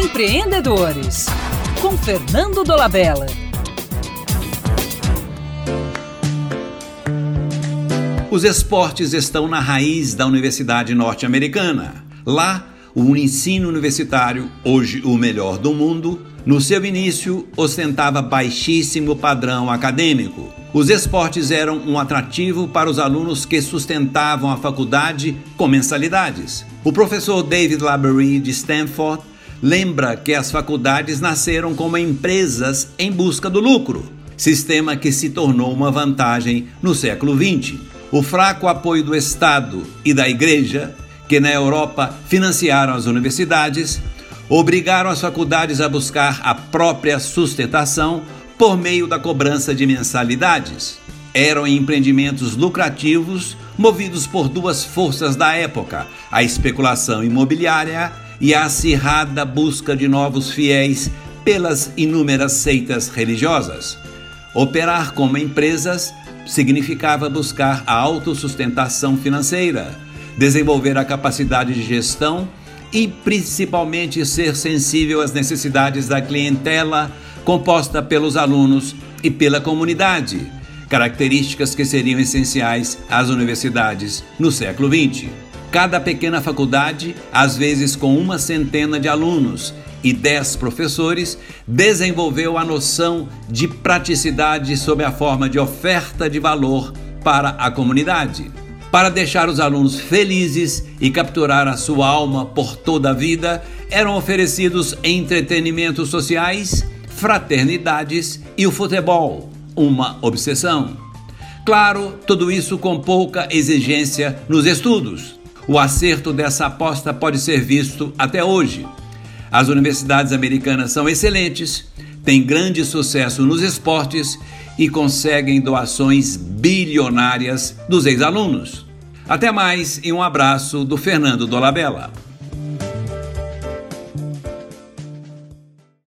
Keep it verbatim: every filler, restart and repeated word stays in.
Empreendedores, com Fernando Dolabella. Os esportes estão na raiz da Universidade Norte-Americana. Lá, o ensino universitário, hoje o melhor do mundo, no seu início ostentava baixíssimo padrão acadêmico. Os esportes eram um atrativo para os alunos que sustentavam a faculdade com mensalidades. O professor David Labaree, de Stanford, lembra que as faculdades nasceram como empresas em busca do lucro, sistema que se tornou uma vantagem no século vinte. O fraco apoio do Estado e da Igreja, que na Europa financiaram as universidades, obrigaram as faculdades a buscar a própria sustentação por meio da cobrança de mensalidades. Eram empreendimentos lucrativos movidos por duas forças da época, a especulação imobiliária e a acirrada busca de novos fiéis pelas inúmeras seitas religiosas. Operar como empresas significava buscar a autossustentação financeira, desenvolver a capacidade de gestão e principalmente ser sensível às necessidades da clientela composta pelos alunos e pela comunidade, características que seriam essenciais às universidades no século vinte. Cada pequena faculdade, às vezes com uma centena de alunos e dez professores, desenvolveu a noção de praticidade sob a forma de oferta de valor para a comunidade. Para deixar os alunos felizes e capturar a sua alma por toda a vida, eram oferecidos entretenimentos sociais, fraternidades e o futebol, uma obsessão. Claro, tudo isso com pouca exigência nos estudos. O acerto dessa aposta pode ser visto até hoje. As universidades americanas são excelentes, têm grande sucesso nos esportes e conseguem doações bilionárias dos ex-alunos. Até mais e um abraço do Fernando Dolabella.